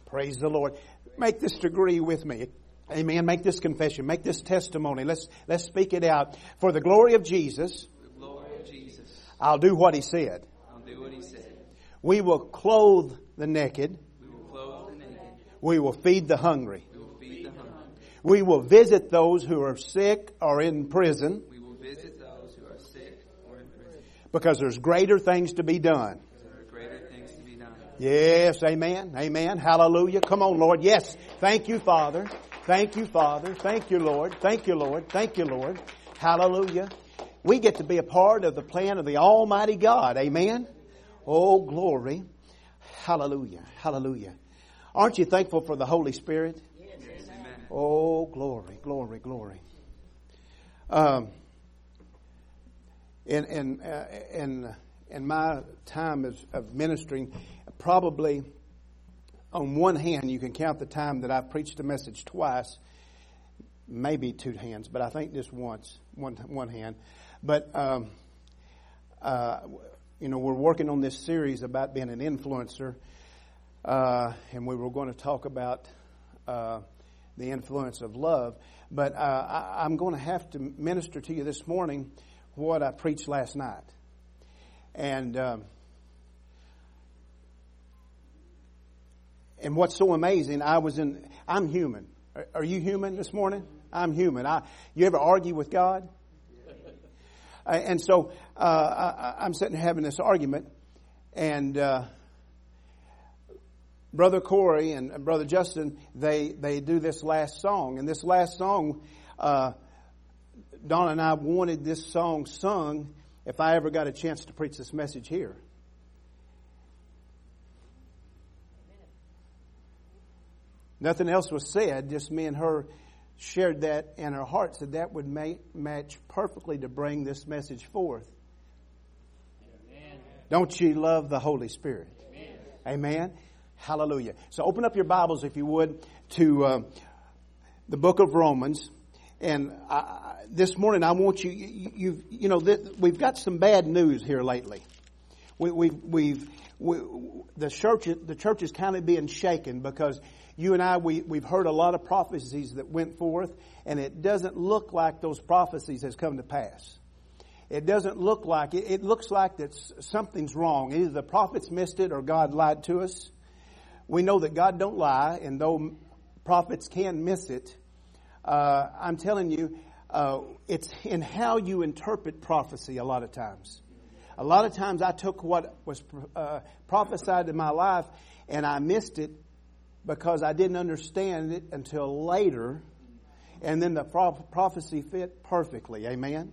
Praise the Lord. Make this degree with me. Amen. Make this confession. Make this testimony. Let's speak it out. For the glory of Jesus, I'll do what He said. We will clothe the naked. We will feed the hungry. We will visit those who are sick or in prison. Because there's greater things to be done. Yes, amen. Amen. Hallelujah. Come on, Lord. Yes. Thank you, Father. Thank you, Father. Thank you, Lord. Thank you, Lord. Thank you, Lord. Hallelujah. We get to be a part of the plan of the Almighty God. Amen. Oh, glory. Hallelujah. Hallelujah. Aren't you thankful for the Holy Spirit? Yes. Oh, glory, glory, glory. In my time of ministering, probably on one hand you can count the time that I've preached a message twice, maybe two hands, but I think just once, one hand. But we're working on this series about being an influencer, and we were going to talk about the influence of love. But I'm going to have to minister to you this morning what I preached last night. And what's so amazing, I'm human. Are you human this morning? I'm human. You ever argue with God? And so I'm sitting here having this argument, and Brother Corey and Brother Justin, they do this last song. And this last song, Donna and I wanted this song sung if I ever got a chance to preach this message here. Nothing else was said, just me and her shared that in our hearts that would match perfectly to bring this message forth. Amen. Don't you love the Holy Spirit? Amen. Amen. Hallelujah. So open up your Bibles, if you would, to the book of Romans. And this morning I want we've got some bad news here lately. The church is kind of being shaken because you and I, we've heard a lot of prophecies that went forth, and it doesn't look like those prophecies has come to pass. It doesn't look like it. It looks like that something's wrong. Either the prophets missed it or God lied to us. We know that God don't lie, and though prophets can miss it, I'm telling you, it's in how you interpret prophecy a lot of times. A lot of times I took what was prophesied in my life and I missed it because I didn't understand it until later. And then the prophecy fit perfectly. Amen?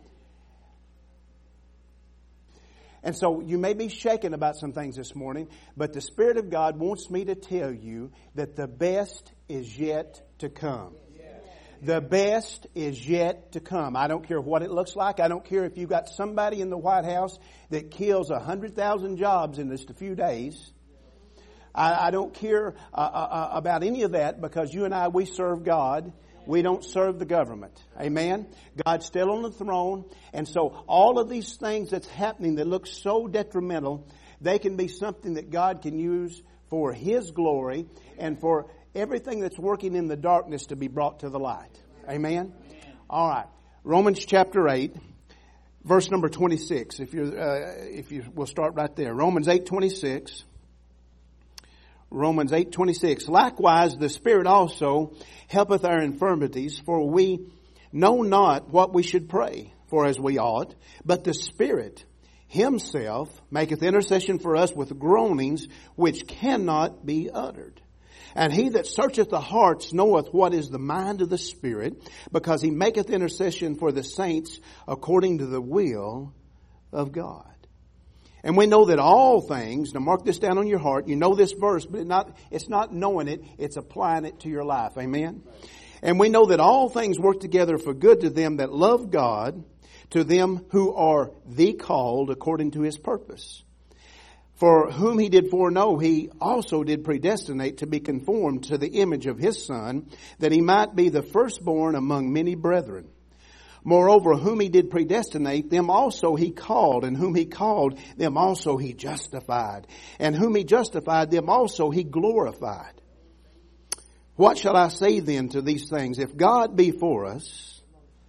And so you may be shaken about some things this morning, but the Spirit of God wants me to tell you that the best is yet to come. The best is yet to come. I don't care what it looks like. I don't care if you've got somebody in the White House that kills 100,000 jobs in just a few days. I don't care about any of that because you and I, we serve God. We don't serve the government. Amen? God's still on the throne. And so all of these things that's happening that look so detrimental, they can be something that God can use for His glory and for everything that's working in the darkness to be brought to the light. Amen? All right. Romans chapter 8, verse number 26. If you will start right there. Romans 8:26. Romans 8:26. Likewise, the Spirit also helpeth our infirmities, for we know not what we should pray for as we ought, but the Spirit Himself maketh intercession for us with groanings which cannot be uttered. And He that searcheth the hearts knoweth what is the mind of the Spirit, because He maketh intercession for the saints according to the will of God. And we know that all things, now mark this down on your heart, you know this verse, but it's not knowing it, it's applying it to your life. Amen? And we know that all things work together for good to them that love God, to them who are the called according to His purpose. For whom He did foreknow, He also did predestinate to be conformed to the image of His Son, that He might be the firstborn among many brethren. Moreover, whom He did predestinate, them also He called, and whom He called, them also He justified. And whom He justified, them also He glorified. What shall I say then to these things? If God be for us,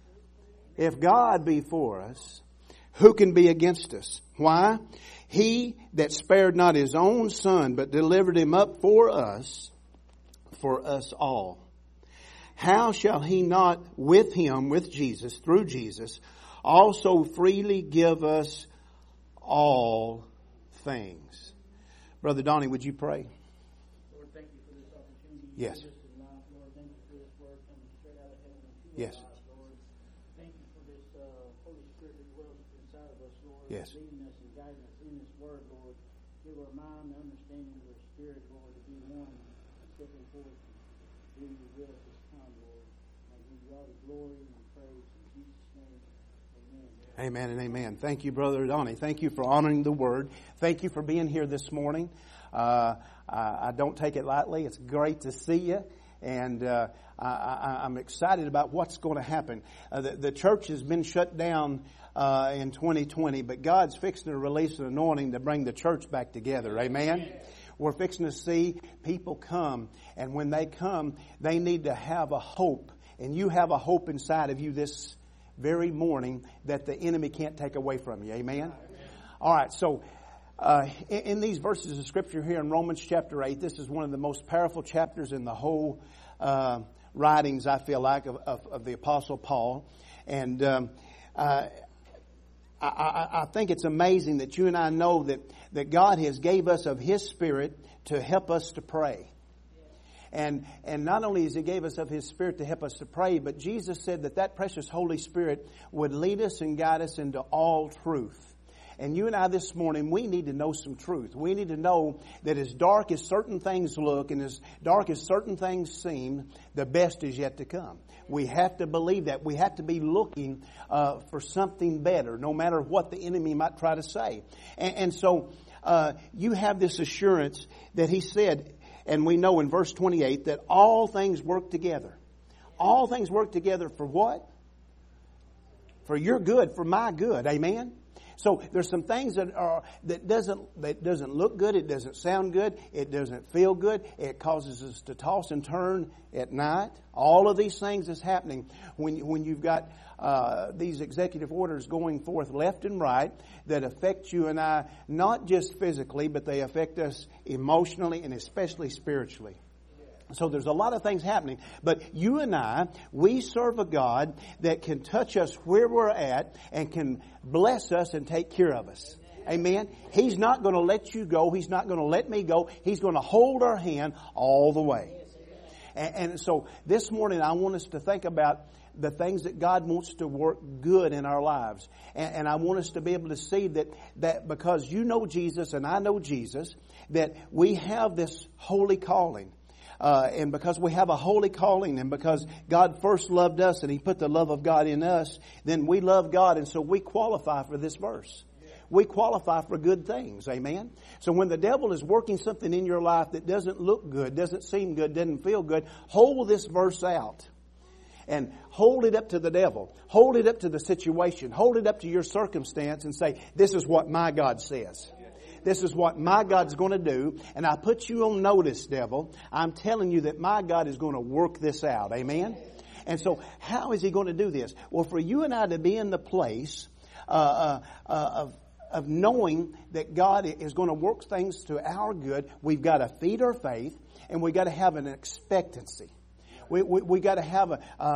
who can be against us? Why? He that spared not his own Son, but delivered him up for us all. How shall he not with him, with Jesus, through Jesus, also freely give us all things? Brother Donnie, would you pray? Lord, thank you for this opportunity. Yes. Lord, thank you for this word coming straight out of heaven to Yes. our lives, Lord. Thank you for this Holy Spirit that dwells inside of us, Lord. Yes. Leading us and guiding us in this word, Lord. Give our mind the understanding of our spirit, Lord, to be one, stepping forth, doing your will at this time, Lord. I give you all the glory and praise in Jesus' name. Amen. Amen and amen. Thank you, Brother Donnie. Thank you for honoring the Word. Thank you for being here this morning. I don't take it lightly. It's great to see you. And I'm excited about what's going to happen. The church has been shut down in 2020, but God's fixing to release an anointing to bring the church back together. Amen? We're fixing to see people come. And when they come, they need to have a hope. And you have a hope inside of you this very morning that the enemy can't take away from you. Amen? All right, so in these verses of Scripture here in Romans chapter 8, this is one of the most powerful chapters in the whole writings, I feel like, of the Apostle Paul. And I think it's amazing that you and I know that God has gave us of His Spirit to help us to pray. And not only has He gave us of His Spirit to help us to pray, but Jesus said that precious Holy Spirit would lead us and guide us into all truth. And you and I this morning, we need to know some truth. We need to know that as dark as certain things look and as dark as certain things seem, the best is yet to come. We have to believe that. We have to be looking for something better, no matter what the enemy might try to say. And so you have this assurance that He said, and we know in verse 28 that all things work together. All things work together for what? For your good, for my good. Amen? So there's some things that doesn't look good, it doesn't sound good, it doesn't feel good, it causes us to toss and turn at night. All of these things is happening when you've got these executive orders going forth left and right that affect you and I, not just physically, but they affect us emotionally and especially spiritually. So there's a lot of things happening. But you and I, we serve a God that can touch us where we're at and can bless us and take care of us. Amen? He's not going to let you go. He's not going to let me go. He's going to hold our hand all the way. And so this morning I want us to think about the things that God wants to work good in our lives. And I want us to be able to see that because you know Jesus and I know Jesus, that we have this holy calling. And because we have a holy calling and because God first loved us and He put the love of God in us, then we love God and so we qualify for this verse. We qualify for good things. Amen? So when the devil is working something in your life that doesn't look good, doesn't seem good, doesn't feel good, hold this verse out. And hold it up to the devil. Hold it up to the situation. Hold it up to your circumstance and say, this is what my God says. This is what my God's going to do. And I put you on notice, devil. I'm telling you that my God is going to work this out. Amen? And so how is He going to do this? Well, for you and I to be in the place of knowing that God is going to work things to our good, we've got to feed our faith and we've got to have an expectancy. We got to have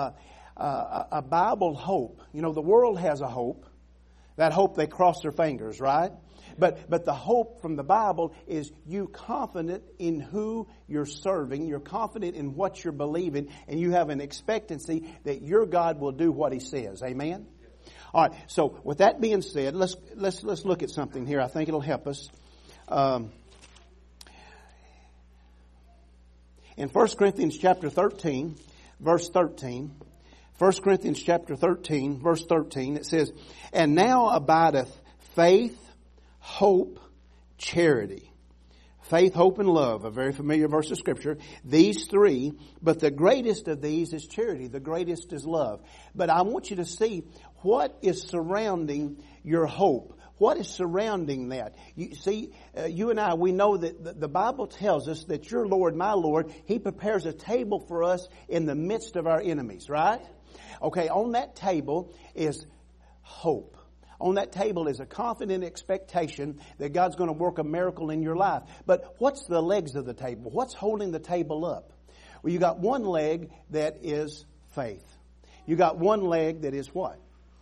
a Bible hope. You know, the world has a hope. That hope they cross their fingers, right? But the hope from the Bible is you confident in who you're serving, you're confident in what you're believing, and you have an expectancy that your God will do what He says. Amen? All right. So with that being said, let's look at something here. I think it'll help us. In 1 Corinthians chapter 13, verse 13, 1 Corinthians chapter 13, verse 13, it says, "And now abideth faith, hope, charity." Faith, hope, and love, a very familiar verse of Scripture. These three, but the greatest of these is charity. The greatest is love. But I want you to see what is surrounding your hope. What is surrounding that? You see, you and I, we know that the Bible tells us that your Lord, my Lord, He prepares a table for us in the midst of our enemies, right? Okay, on that table is hope. On that table is a confident expectation that God's going to work a miracle in your life. But what's the legs of the table? What's holding the table up? Well, you got one leg that is faith. You got one leg that is what?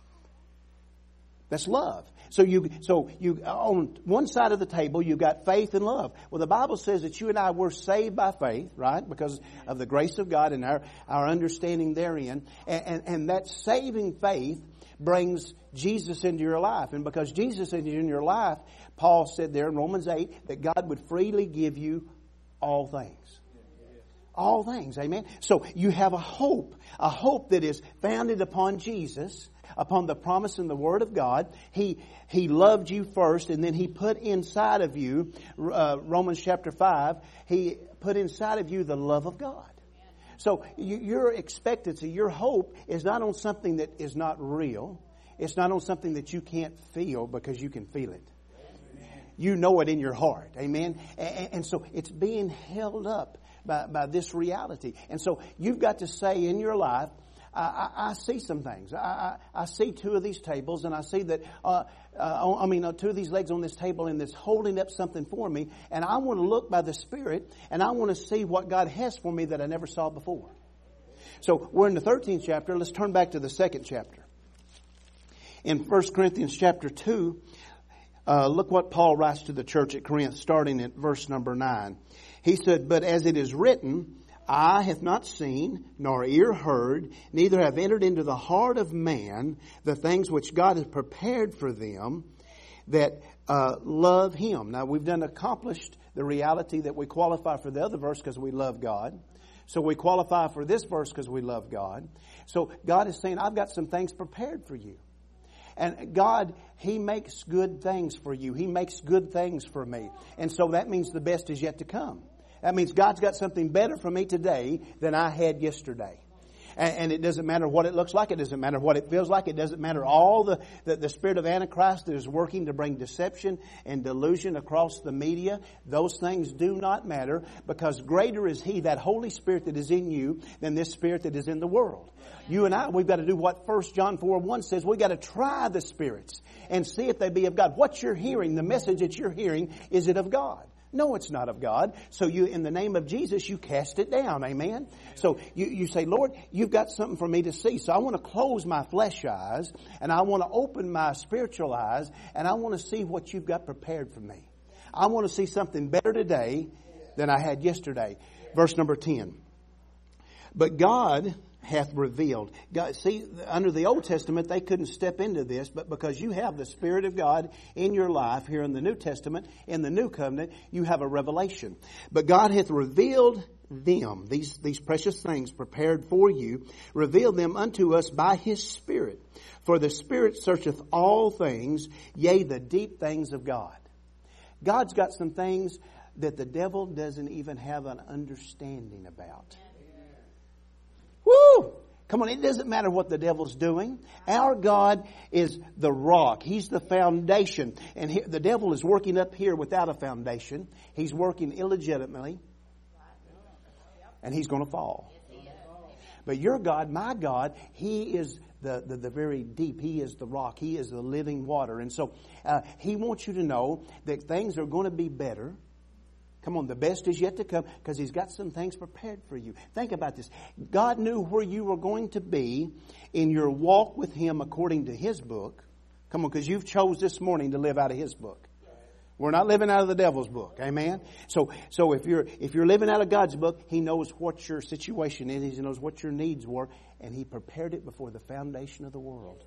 That's love. So you on one side of the table you got faith and love. Well, the Bible says that you and I were saved by faith, right? Because of the grace of God and our understanding therein. And that saving faith brings Jesus into your life. And because Jesus is in your life, Paul said there in Romans 8 that God would freely give you all things. All things, amen? So you have a hope that is founded upon Jesus, upon the promise and the Word of God. He loved you first, and then He put inside of you, Romans chapter 5, He put inside of you the love of God. So your expectancy, your hope is not on something that is not real. It's not on something that you can't feel because you can feel it. You know it in your heart. Amen. And so it's being held up by this reality. And so you've got to say in your life, I see some things. I see two of these tables, and I see that, two of these legs on this table, and it's holding up something for me. And I want to look by the Spirit, and I want to see what God has for me that I never saw before. So we're in the 13th chapter. Let's turn back to the 2nd chapter. In 1 Corinthians chapter 2, look what Paul writes to the church at Corinth, starting at verse number 9. He said, "But as it is written, eye hath not seen, nor ear heard, neither have entered into the heart of man the things which God has prepared for them that love Him." Now, we've accomplished the reality that we qualify for the other verse because we love God. So we qualify for this verse because we love God. So God is saying, I've got some things prepared for you. And God, He makes good things for you. He makes good things for me. And so that means the best is yet to come. That means God's got something better for me today than I had yesterday. And it doesn't matter what it looks like. It doesn't matter what it feels like. It doesn't matter all the spirit of Antichrist that is working to bring deception and delusion across the media. Those things do not matter, because greater is He, that Holy Spirit that is in you, than this spirit that is in the world. You and I, we've got to do what 1 John 4:1 says. We've got to try the spirits and see if they be of God. What you're hearing, the message that you're hearing, is it of God? No, it's not of God. So you, in the name of Jesus, you cast it down. Amen. So you say, Lord, you've got something for me to see. So I want to close my flesh eyes, and I want to open my spiritual eyes, and I want to see what you've got prepared for me. I want to see something better today than I had yesterday. Verse number 10. But God hath revealed. God, see, under the Old Testament, they couldn't step into this, but because you have the Spirit of God in your life here in the New Testament, in the New Covenant, you have a revelation. But God hath revealed them, these precious things prepared for you, revealed them unto us by His Spirit. For the Spirit searcheth all things, yea, the deep things of God. God's got some things that the devil doesn't even have an understanding about. Woo! Come on, it doesn't matter what the devil's doing. Our God is the rock. He's the foundation. And the devil is working up here without a foundation. He's working illegitimately. And he's going to fall. But your God, my God, He is the very deep. He is the rock. He is the living water. And so He wants you to know that things are going to be better. Come on, the best is yet to come, because He's got some things prepared for you. Think about this. God knew where you were going to be in your walk with Him according to His book. Come on, because you've chose this morning to live out of His book. We're not living out of the devil's book. Amen? So if you're living out of God's book, He knows what your situation is. He knows what your needs were. And He prepared it before the foundation of the world.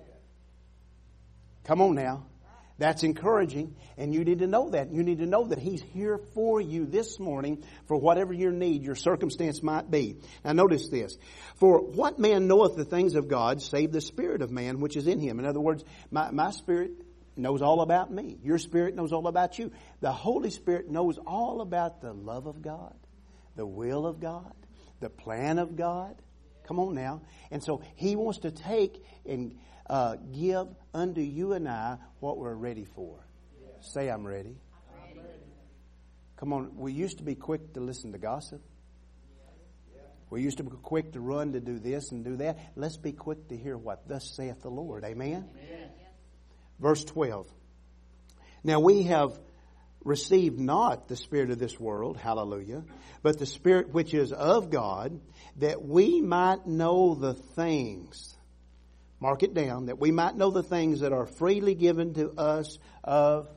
Come on now. That's encouraging, and you need to know that. You need to know that He's here for you this morning for whatever your need, your circumstance might be. Now notice this. For what man knoweth the things of God, save the spirit of man which is in him? In other words, my spirit knows all about me. Your spirit knows all about you. The Holy Spirit knows all about the love of God, the will of God, the plan of God. Come on now. And so He wants to take and give unto you and I what we're ready for. Say, I'm ready. Come on, we used to be quick to listen to gossip. We used to be quick to run to do this and do that. Let's be quick to hear what thus saith the Lord. Amen? Amen. Verse 12. Now we have received not the spirit of this world, hallelujah, but the Spirit which is of God, that we might know the things. Mark it down, that we might know the things that are freely given to us of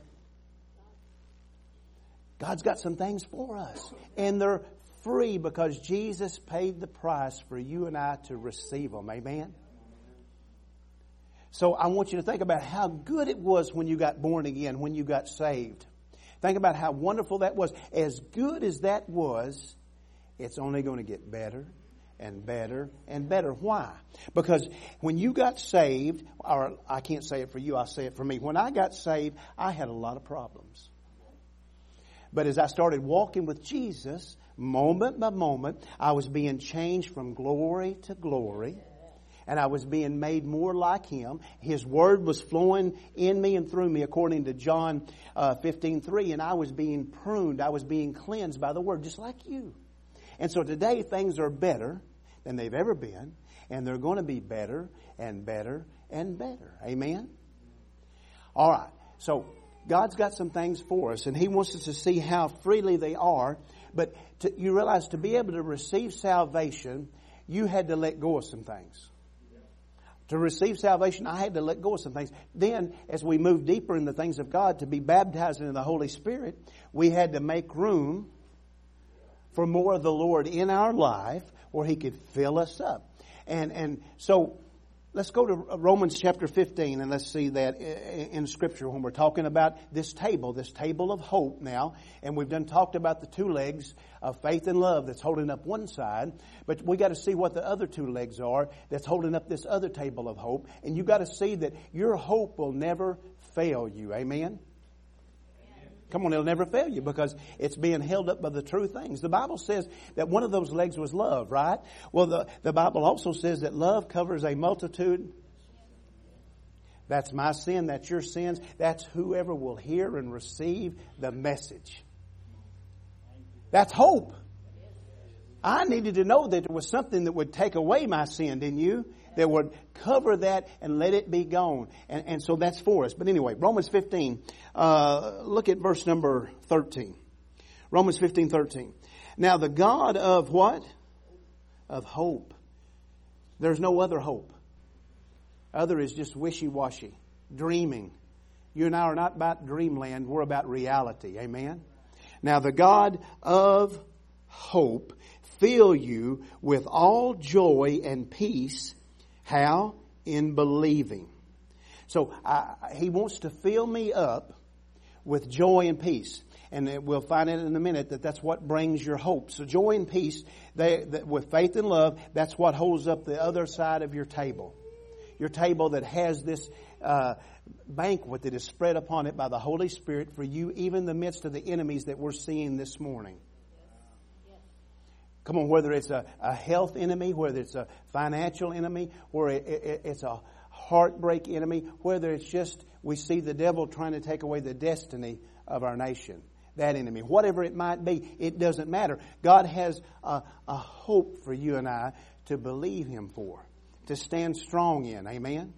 God's got some things for us. And they're free because Jesus paid the price for you and I to receive them. Amen? So I want you to think about how good it was when you got born again, when you got saved. Think about how wonderful that was. As good as that was, it's only going to get better and better and better. Why? Because when you got saved, or I can't say it for you, I'll say it for me. When I got saved, I had a lot of problems. But as I started walking with Jesus, moment by moment, I was being changed from glory to glory. And I was being made more like Him. His Word was flowing in me and through me according to John 15:3. And I was being pruned. I was being cleansed by the Word, just like you. And so today things are better than they've ever been. And they're going to be better and better and better. Amen? All right. So God's got some things for us. And He wants us to see how freely they are. But you realize to be able to receive salvation, you had to let go of some things. To receive salvation, I had to let go of some things. Then, as we move deeper in the things of God, to be baptized in the Holy Spirit, we had to make room for more of the Lord in our life where He could fill us up. And so, let's go to Romans chapter 15 and let's see that in Scripture when we're talking about this table of hope now. And we've talked about the two legs of faith and love that's holding up one side. But we got to see what the other two legs are that's holding up this other table of hope. And you got to see that your hope will never fail you. Amen? Come on, it'll never fail you because it's being held up by the true things. The Bible says that one of those legs was love, right? Well, the Bible also says that love covers a multitude. That's my sin, that's your sins. That's whoever will hear and receive the message. That's hope. I needed to know that there was something that would take away my sin, didn't you? That would cover that and let it be gone. And so that's for us. But anyway, Romans 15, look at verse number 13. Romans 15:13. Now the God of what? Of hope. There's no other hope. Other is just wishy-washy, dreaming. You and I are not about dreamland. We're about reality. Amen? Now the God of hope fill you with all joy and peace. How? In believing. So He wants to fill me up with joy and peace. And we'll find it in a minute that that's what brings your hope. So joy and peace, with faith and love, that's what holds up the other side of your table. Your table that has this banquet that is spread upon it by the Holy Spirit for you, even in the midst of the enemies that we're seeing this morning. Come on, whether it's a health enemy, whether it's a financial enemy, or it's a heartbreak enemy, whether it's just we see the devil trying to take away the destiny of our nation. That enemy, whatever it might be, it doesn't matter. God has a hope for you and I to believe Him for, to stand strong in. Amen?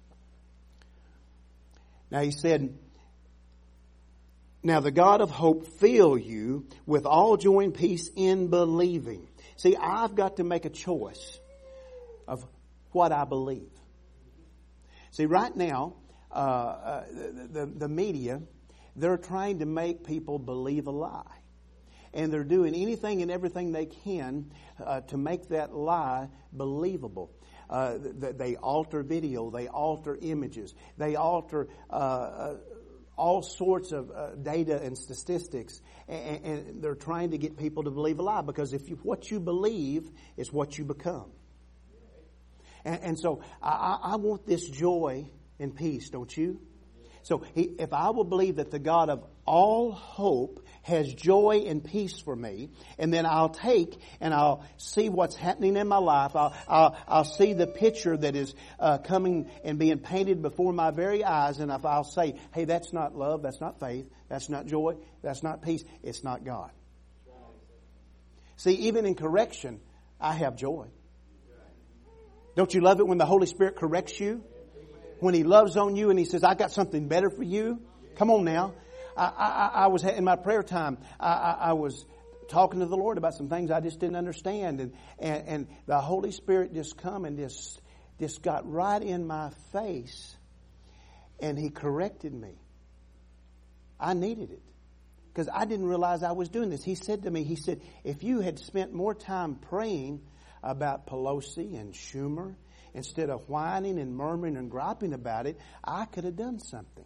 Now He said, now the God of hope fill you with all joy and peace in believing. See, I've got to make a choice of what I believe. See, right now, the media, they're trying to make people believe a lie. And they're doing anything and everything they can to make that lie believable. They alter video, they alter images, they alter all sorts of data and statistics, and they're trying to get people to believe a lie, because what you believe is what you become. And so I want this joy and peace, don't you? So if I will believe that the God of all hope, has joy and peace for me, and then I'll take and I'll see what's happening in my life. I'll see the picture that is coming and being painted before my very eyes, and if I'll say, hey, that's not love, that's not faith, that's not joy, that's not peace, it's not God. See, even in correction, I have joy. Don't you love it when the Holy Spirit corrects you? When He loves on you and He says, I got something better for you? Come on now. I was in my prayer time. I was talking to the Lord about some things I just didn't understand, and the Holy Spirit just come and just got right in my face, and He corrected me. I needed it because I didn't realize I was doing this. He said to me, He said, if you had spent more time praying about Pelosi and Schumer instead of whining and murmuring and griping about it, I could have done something.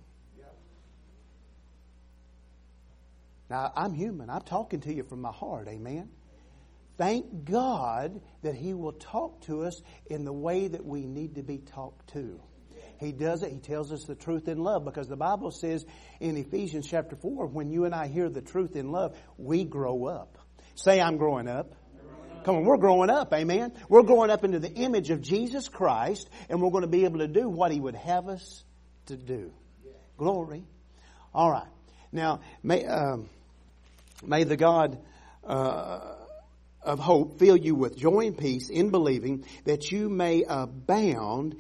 Now, I'm human. I'm talking to you from my heart. Amen. Thank God that He will talk to us in the way that we need to be talked to. He does it. He tells us the truth in love, because the Bible says in Ephesians chapter 4, when you and I hear the truth in love, we grow up. Say, I'm growing up. Come on, we're growing up. Amen. We're growing up into the image of Jesus Christ, and we're going to be able to do what He would have us to do. Glory. All right. Now, may the God of hope fill you with joy and peace in believing, that you may abound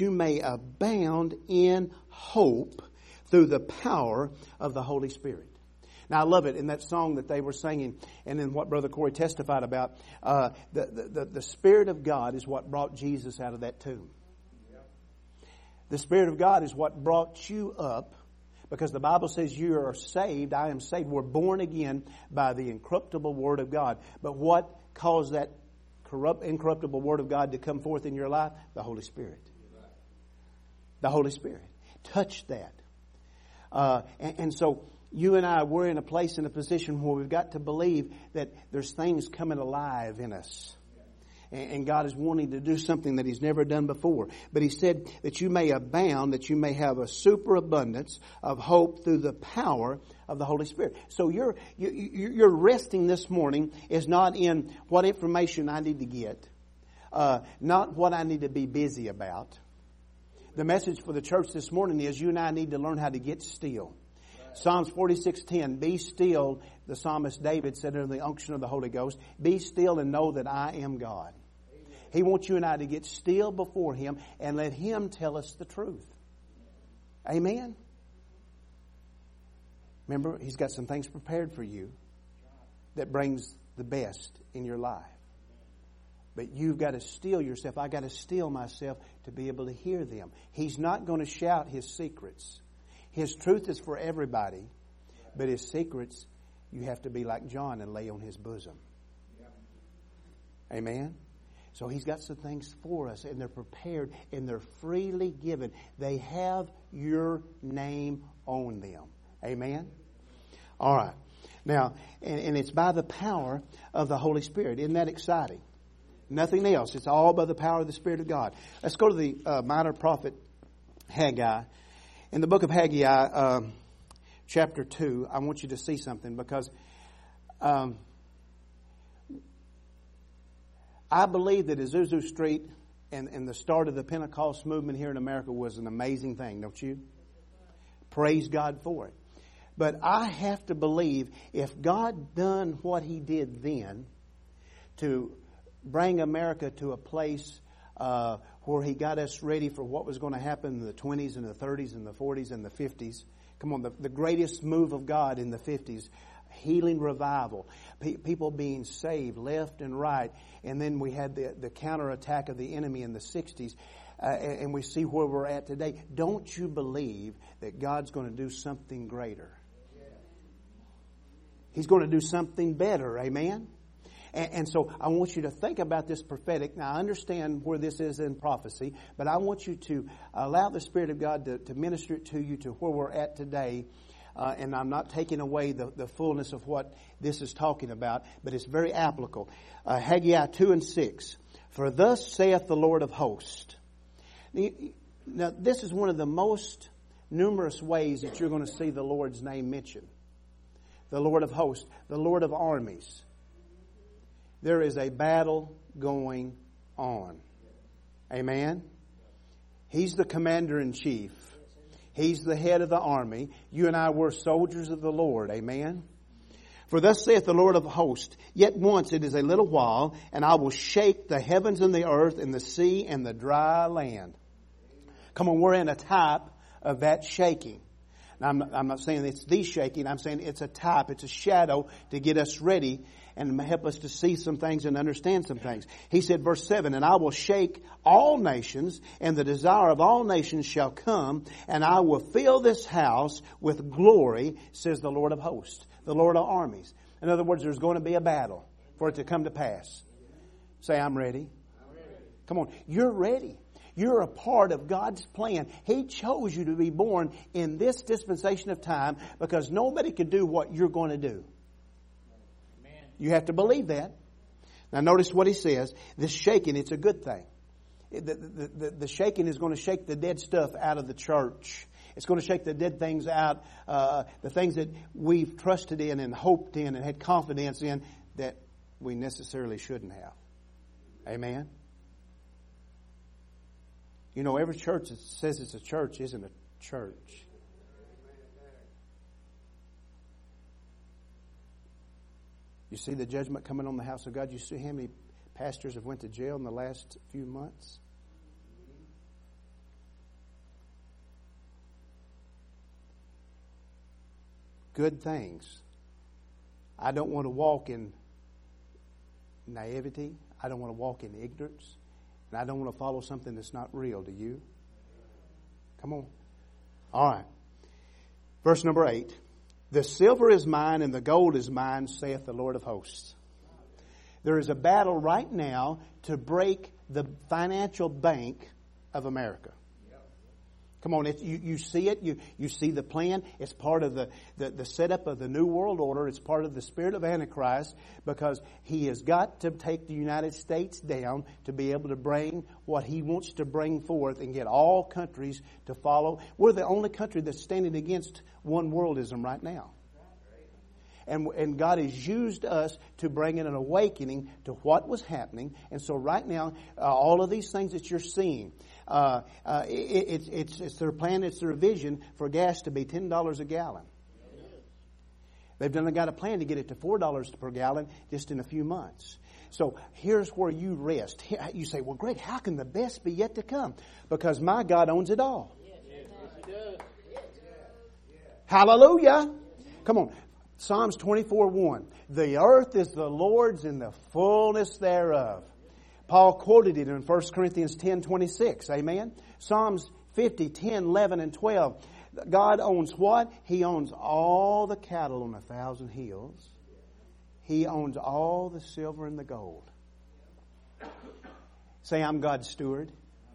in hope through the power of the Holy Spirit. Now, I love it in that song that they were singing, and in what Brother Corey testified about. The Spirit of God is what brought Jesus out of that tomb. The Spirit of God is what brought you up. Because the Bible says you are saved, I am saved. We're born again by the incorruptible Word of God. But what caused that incorruptible Word of God to come forth in your life? The Holy Spirit. The Holy Spirit. Touch that. And so you and I, we're in a place, in a position where we've got to believe that there's things coming alive in us. And God is wanting to do something that He's never done before. But He said that you may abound, that you may have a superabundance of hope through the power of the Holy Spirit. So your resting this morning is not in what information I need to get, not what I need to be busy about. The message for the church this morning is you and I need to learn how to get still. Psalms 46:10, be still, the psalmist David said under the unction of the Holy Ghost, be still and know that I am God. He wants you and I to get still before Him and let Him tell us the truth. Amen? Remember, He's got some things prepared for you that brings the best in your life. But you've got to still yourself. I've got to still myself to be able to hear them. He's not going to shout His secrets. His truth is for everybody, but His secrets, you have to be like John and lay on His bosom. Amen? So He's got some things for us, and they're prepared, and they're freely given. They have your name on them. Amen? All right. Now, and it's by the power of the Holy Spirit. Isn't that exciting? Nothing else. It's all by the power of the Spirit of God. Let's go to the minor prophet Haggai. In the book of Haggai, chapter 2, I want you to see something, because I believe that Azusa Street and the start of the Pentecost movement here in America was an amazing thing, don't you? Praise God for it. But I have to believe if God done what He did then to bring America to a place where He got us ready for what was going to happen in the 20s and the 30s and the 40s and the 50s. Come on, the greatest move of God in the 50s, healing revival, people being saved left and right. And then we had the counterattack of the enemy in the 60s. And we see where we're at today. Don't you believe that God's going to do something greater? He's going to do something better. Amen? And so I want you to think about this prophetic. Now, I understand where this is in prophecy, but I want you to allow the Spirit of God to minister it to you to where we're at today. And I'm not taking away the fullness of what this is talking about, but it's very applicable. Haggai 2:6. For thus saith the Lord of hosts. Now, this is one of the most numerous ways that you're going to see the Lord's name mentioned. the Lord of hosts, the Lord of armies. There is a battle going on. Amen? He's the commander-in-chief. He's the head of the army. You and I were soldiers of the Lord. Amen? For thus saith the Lord of hosts, yet once it is a little while, and I will shake the heavens and the earth and the sea and the dry land. Come on, we're in a type of that shaking. Now, I'm not saying it's the shaking. I'm saying it's a type. It's a shadow to get us ready and help us to see some things and understand some things. He said, verse 7, and I will shake all nations, and the desire of all nations shall come, and I will fill this house with glory, says the Lord of hosts, the Lord of armies. In other words, there's going to be a battle for it to come to pass. Say, I'm ready. Come on, you're ready. You're a part of God's plan. He chose you to be born in this dispensation of time because nobody could do what you're going to do. Amen. You have to believe that. Now notice what he says. This shaking, it's a good thing. The shaking is going to shake the dead stuff out of the church. It's going to shake the dead things out, the things that we've trusted in and hoped in and had confidence in that we necessarily shouldn't have. Amen. You know, every church that says it's a church isn't a church. You see the judgment coming on the house of God. You see how many pastors have went to jail in the last few months? Good things. I don't want to walk in naivety. I don't want to walk in ignorance. And I don't want to follow something that's not real. Do you? Come on. All right. Verse number 8. The silver is mine and the gold is mine, saith the Lord of hosts. There is a battle right now to break the financial bank of America. Come on, you see it. You see the plan. It's part of the setup of the New World Order. It's part of the spirit of Antichrist because he has got to take the United States down to be able to bring what he wants to bring forth and get all countries to follow. We're the only country that's standing against one worldism right now. And God has used us to bring in an awakening to what was happening. And so right now, all of these things that you're seeing, it's their plan, it's their vision for gas to be $10 a gallon. They've got a plan to get it to $4 per gallon just in a few months. So here's where you rest. You say, well, Greg, how can the best be yet to come? Because my God owns it all. Hallelujah. Come on. Psalms 24:1. The earth is the Lord's and the fullness thereof. Paul quoted it in 1 Corinthians 10:26. Amen. Psalms 50, 10, 11, and 12. God owns what? He owns all the cattle on 1,000 hills. He owns all the silver and the gold. Say, I'm God's steward.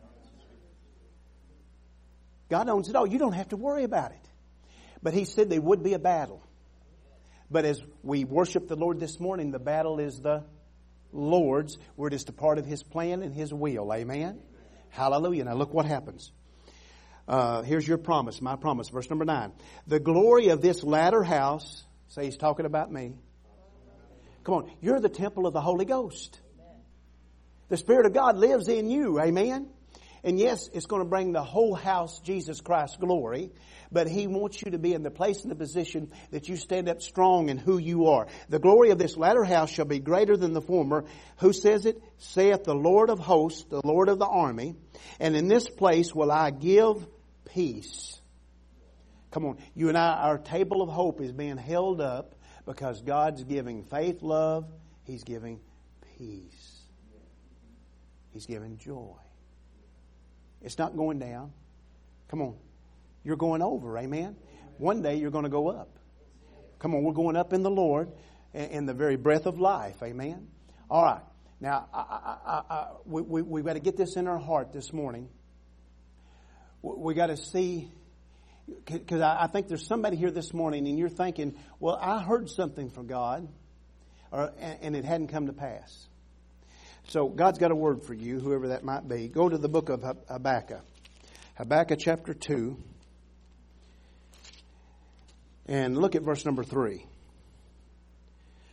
God owns it all. You don't have to worry about it. But He said there would be a battle. But as we worship the Lord this morning, the battle is the Lord's. We're just a part of His plan and His will. Amen? Hallelujah. Now look what happens. Here's your promise, my promise. Verse number 9. The glory of this latter house, say He's talking about me. Come on, you're the temple of the Holy Ghost. The Spirit of God lives in you. Amen? And yes, it's going to bring the whole house Jesus Christ glory. But He wants you to be in the place and the position that you stand up strong in who you are. The glory of this latter house shall be greater than the former. Who says it? Saith the Lord of hosts, the Lord of the army. And in this place will I give peace. Come on. You and I, our table of hope is being held up because God's giving faith, love. He's giving peace. He's giving joy. It's not going down. Come on. You're going over. Amen. One day you're going to go up. Come on. We're going up in the Lord in the very breath of life. Amen. All right. Now, we've got to get this in our heart this morning. We got to see, because I think there's somebody here this morning and you're thinking, well, I heard something from God and it hadn't come to pass. So God's got a word for you, whoever that might be. Go to the book of Habakkuk. Habakkuk chapter 2. And look at verse number 3.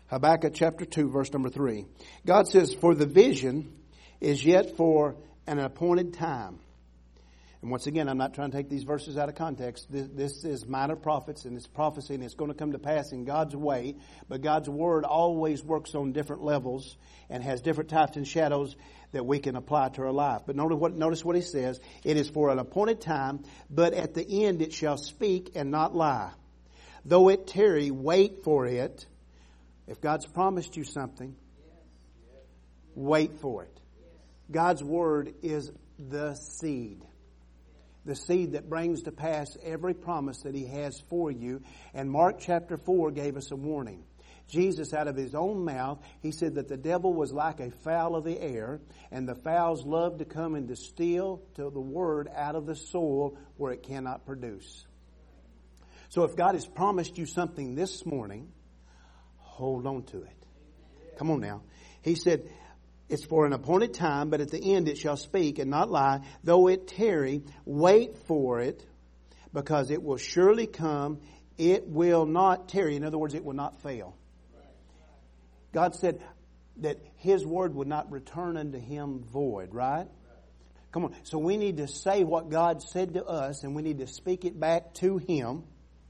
Habakkuk chapter 2, verse number 3. God says, for the vision is yet for an appointed time. And once again, I'm not trying to take these verses out of context. This is minor prophets and it's prophecy and it's going to come to pass in God's way. But God's Word always works on different levels and has different types and shadows that we can apply to our life. But notice what He says. It is for an appointed time, but at the end it shall speak and not lie. Though it tarry, wait for it. If God's promised you something, wait for it. God's Word is the seed. The seed that brings to pass every promise that He has for you. And Mark chapter 4 gave us a warning. Jesus, out of His own mouth, He said that the devil was like a fowl of the air, and the fowls love to come and to steal the word out of the soil where it cannot produce. So if God has promised you something this morning, hold on to it. Come on now. He said, it's for an appointed time, but at the end it shall speak and not lie. Though it tarry, wait for it, because it will surely come. It will not tarry. In other words, it will not fail. God said that His word would not return unto Him void, right? Come on. So we need to say what God said to us, and we need to speak it back to Him,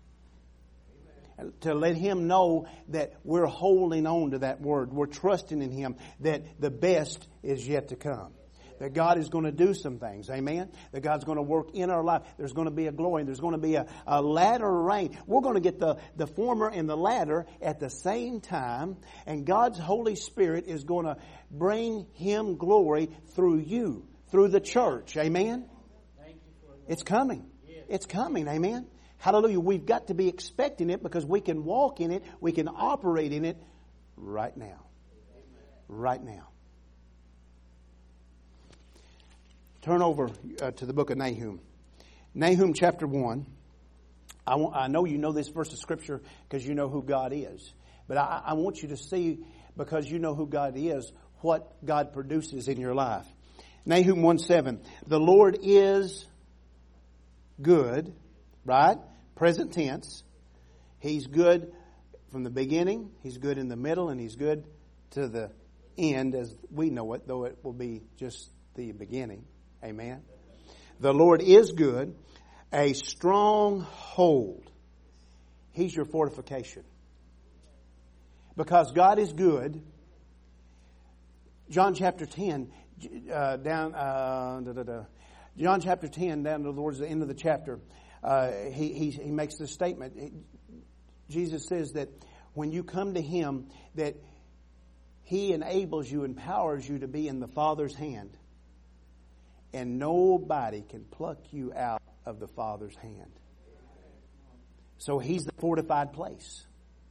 to let Him know that we're holding on to that word. We're trusting in Him that the best is yet to come. That God is going to do some things. Amen? That God's going to work in our life. There's going to be a glory. There's going to be a latter rain. We're going to get the former and the latter at the same time. And God's Holy Spirit is going to bring Him glory through you, through the church. Amen? It's coming. It's coming. Amen? Hallelujah. We've got to be expecting it because we can walk in it. We can operate in it right now. Right now. Turn over to the book of Nahum. Nahum chapter 1. I know you know this verse of Scripture because you know who God is. But I want you to see, because you know who God is, what God produces in your life. Nahum 1:7. The Lord is good, right? Present tense. He's good from the beginning. He's good in the middle. And He's good to the end as we know it, though it will be just the beginning. Amen. The Lord is good. A strong hold. He's your fortification. Because God is good. John chapter 10 John chapter 10 down towards the end of the chapter. He makes this statement. Jesus says that when you come to Him, that He enables you, empowers you to be in the Father's hand. And nobody can pluck you out of the Father's hand. So He's the fortified place.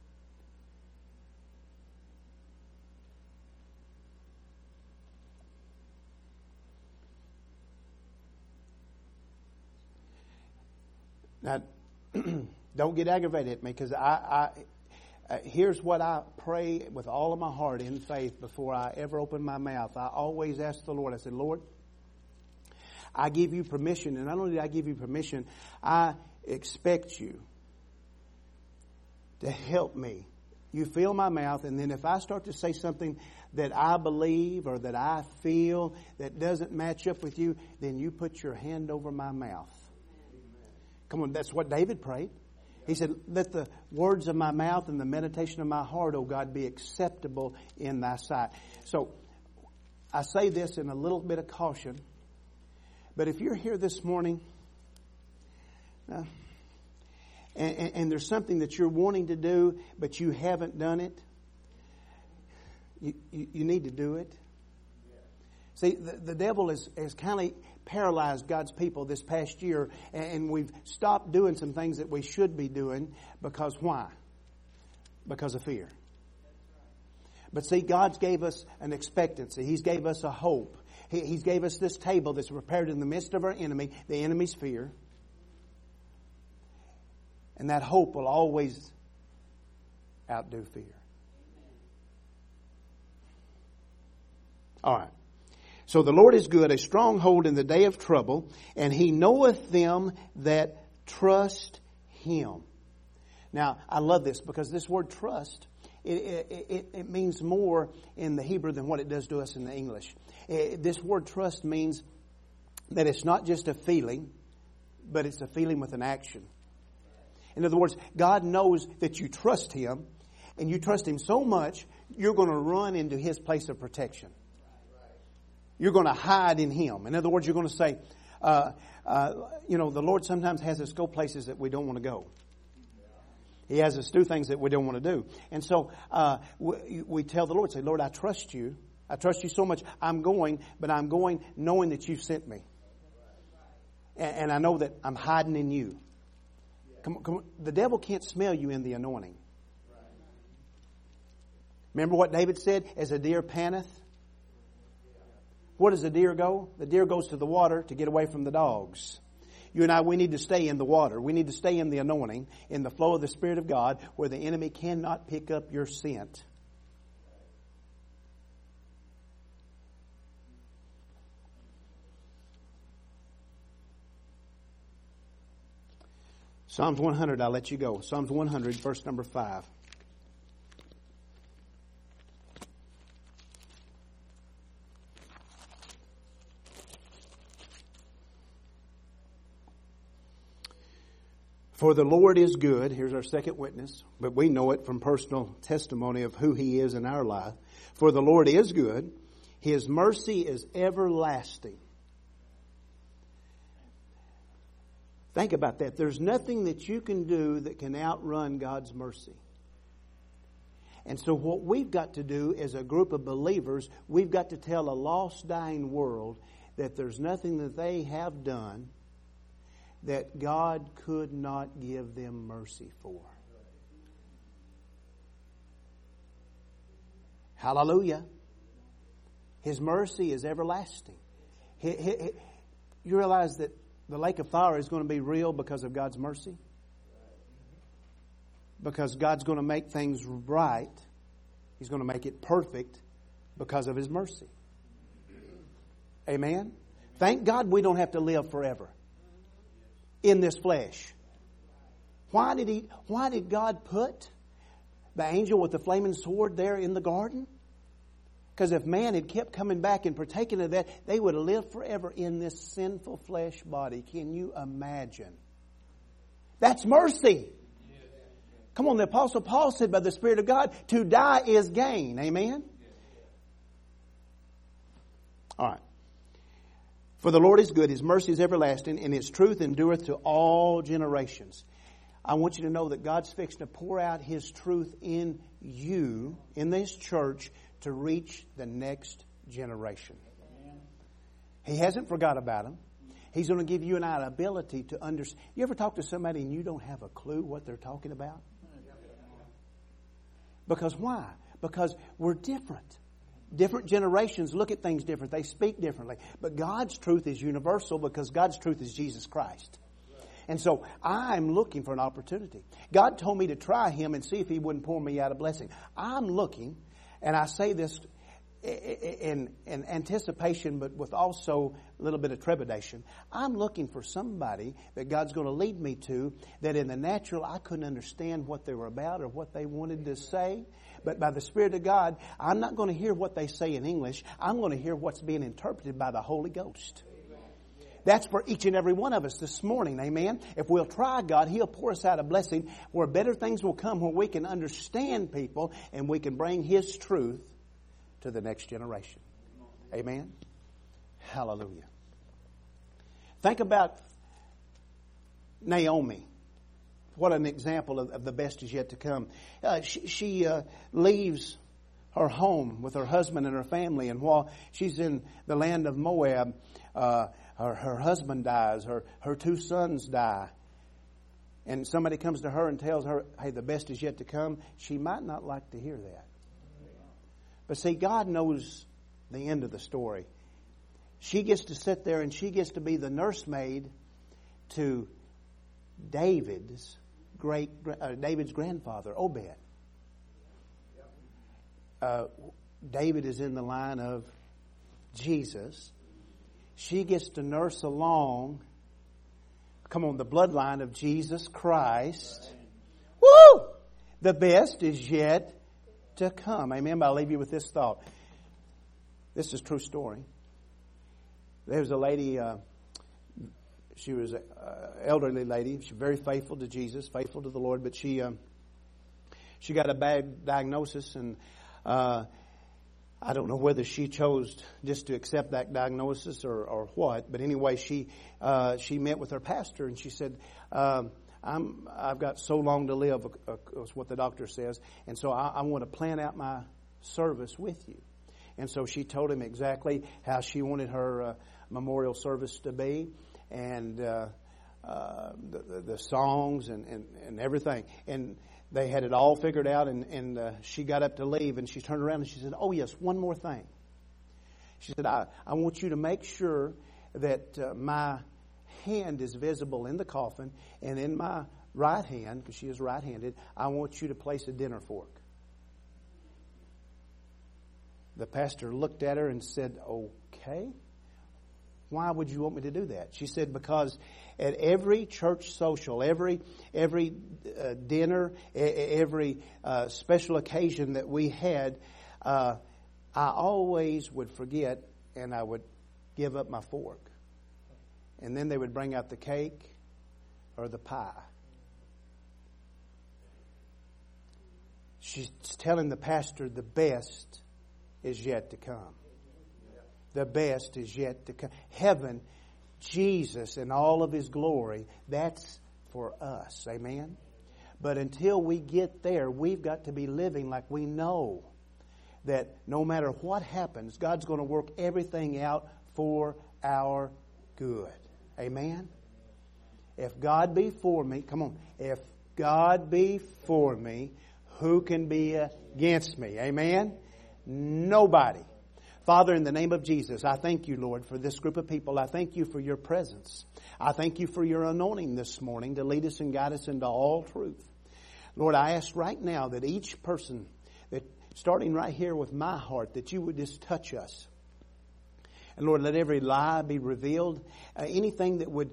Now, don't get aggravated at me, because here's what I pray with all of my heart in faith before I ever open my mouth. I always ask the Lord, I said, Lord, I give you permission, and not only do I give you permission, I expect you to help me. You fill my mouth, and then if I start to say something that I believe or that I feel that doesn't match up with you, then you put your hand over my mouth. Come on, that's what David prayed. He said, let the words of my mouth and the meditation of my heart, O God, be acceptable in Thy sight. So, I say this in a little bit of caution. But if you're here this morning, and there's something that you're wanting to do, but you haven't done it, you need to do it. See, the devil has kind of paralyzed God's people this past year, and we've stopped doing some things that we should be doing. Because why? Because of fear. But see, God's gave us an expectancy. He's gave us a hope. He's gave us this table that's prepared in the midst of our enemy, the enemy's fear. And that hope will always outdo fear. All right. So the Lord is good, a stronghold in the day of trouble, and He knoweth them that trust Him. Now, I love this because this word trust it means more in the Hebrew than what it does to us in the English. This word trust means that it's not just a feeling, but it's a feeling with an action. In other words, God knows that you trust Him, and you trust Him so much, you're going to run into His place of protection. You're going to hide in Him. In other words, you're going to say, the Lord sometimes has us go places that we don't want to go. He has us do things that we don't want to do. And so we tell the Lord, say, Lord, I trust you. I trust you so much. I'm going, but I'm going knowing that you've sent me. And I know that I'm hiding in you. Come on. The devil can't smell you in the anointing. Remember what David said? As a deer panteth. Where does the deer go? The deer goes to the water to get away from the dogs. You and I, we need to stay in the water. We need to stay in the anointing, in the flow of the Spirit of God, where the enemy cannot pick up your scent. Psalms 100, I'll let you go. Psalms 100, verse number 5. For the Lord is good. Here's our second witness, but we know it from personal testimony of who He is in our life. For the Lord is good. His mercy is everlasting. Think about that. There's nothing that you can do that can outrun God's mercy. And so what we've got to do as a group of believers, we've got to tell a lost, dying world that there's nothing that they have done that God could not give them mercy for. Hallelujah. His mercy is everlasting. You realize that the lake of fire is going to be real because of God's mercy? Because God's going to make things right. He's going to make it perfect because of His mercy. Amen? Thank God we don't have to live forever in this flesh. Why did God put the angel with the flaming sword there in the garden? Because if man had kept coming back and partaking of that, they would have lived forever in this sinful flesh body. Can you imagine? That's mercy. Come on, the Apostle Paul said by the Spirit of God, to die is gain. Amen? All right. For the Lord is good, His mercy is everlasting, and His truth endureth to all generations. I want you to know that God's fixing to pour out His truth in you, in this church, to reach the next generation. He hasn't forgot about them. He's going to give you and I an ability to understand. You ever talk to somebody and you don't have a clue what they're talking about? Because why? Because we're different. Different generations look at things different. They speak differently. But God's truth is universal because God's truth is Jesus Christ. And so I'm looking for an opportunity. God told me to try Him and see if He wouldn't pour me out a blessing. I'm looking, and I say this in anticipation, but with also a little bit of trepidation. I'm looking for somebody that God's going to lead me to that in the natural I couldn't understand what they were about or what they wanted to say. But by the Spirit of God, I'm not going to hear what they say in English. I'm going to hear what's being interpreted by the Holy Ghost. That's for each and every one of us this morning, amen? If we'll try God, He'll pour us out a blessing where better things will come, where we can understand people and we can bring His truth to the next generation. Amen? Hallelujah. Think about Naomi. What an example of the best is yet to come. She leaves her home with her husband and her family, and while she's in the land of Moab, her husband dies, her two sons die. And somebody comes to her and tells her, hey, the best is yet to come. She might not like to hear that. But see, God knows the end of the story. She gets to sit there and she gets to be the nursemaid to David's grandfather, Obed. David is in the line of Jesus. She gets to nurse along, come on, the bloodline of Jesus Christ. Woo! The best is yet to come. Amen. But I'll leave you with this thought. This is a true story. There was a lady, she was an elderly lady. She was very faithful to Jesus, faithful to the Lord, but she got a bad diagnosis, and I don't know whether she chose just to accept that diagnosis or what, but anyway, she met with her pastor, and she said, I've got so long to live, is what the doctor says, and so I want to plan out my service with you. And so she told him exactly how she wanted her memorial service to be, and the songs and everything. And they had it all figured out, and she got up to leave, and she turned around and she said, "Oh yes, one more thing." She said, I want you to make sure that my hand is visible in the coffin, and in my right hand, because she is right-handed, I want you to place a dinner fork. The pastor looked at her and said, "Okay. Why would you want me to do that?" She said, "Because at every church social, every dinner, every special occasion that we had, I always would forget, and I would give up my fork. And then they would bring out the cake or the pie." She's telling the pastor the best is yet to come. The best is yet to come. Heaven, Jesus and all of His glory, that's for us. Amen? But until we get there, we've got to be living like we know that no matter what happens, God's going to work everything out for our good. Amen? If God be for me, come on. If God be for me, who can be against me? Amen? Nobody. Father, in the name of Jesus, I thank you, Lord, for this group of people. I thank you for your presence. I thank you for your anointing this morning to lead us and guide us into all truth. Lord, I ask right now that each person, that starting right here with my heart, that you would just touch us. And Lord, let every lie be revealed. Anything that would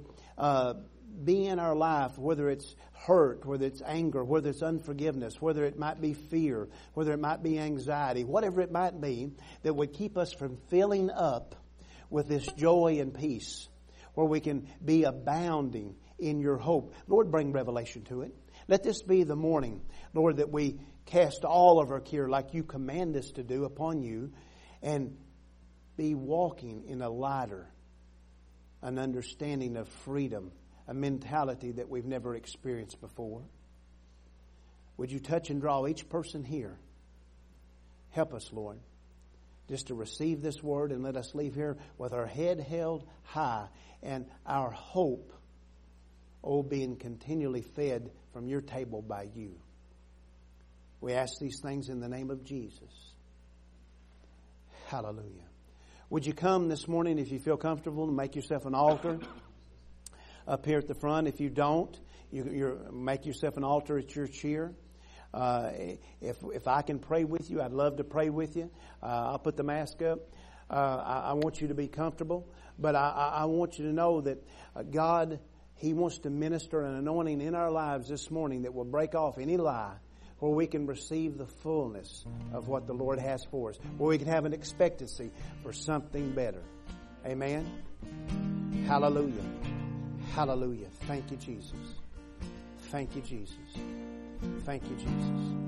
be in our life, whether it's hurt, whether it's anger, whether it's unforgiveness, whether it might be fear, whether it might be anxiety, whatever it might be, that would keep us from filling up with this joy and peace, where we can be abounding in your hope. Lord, bring revelation to it. Let this be the morning, Lord, that we cast all of our care like you command us to do upon you, and be walking in a lighter, an understanding of freedom, a mentality that we've never experienced before. Would you touch and draw each person here? Help us, Lord, just to receive this word, and let us leave here with our head held high and our hope, being continually fed from your table by you. We ask these things in the name of Jesus. Hallelujah. Would you come this morning, if you feel comfortable, and make yourself an altar up here at the front? If you don't, you make yourself an altar at your chair. If I can pray with you, I'd love to pray with you. I'll put the mask up. I want you to be comfortable, but I want you to know that God, He wants to minister an anointing in our lives this morning that will break off any lie, where we can receive the fullness of what the Lord has for us, where we can have an expectancy for something better. Amen? Hallelujah. Hallelujah. Thank you, Jesus. Thank you, Jesus. Thank you, Jesus.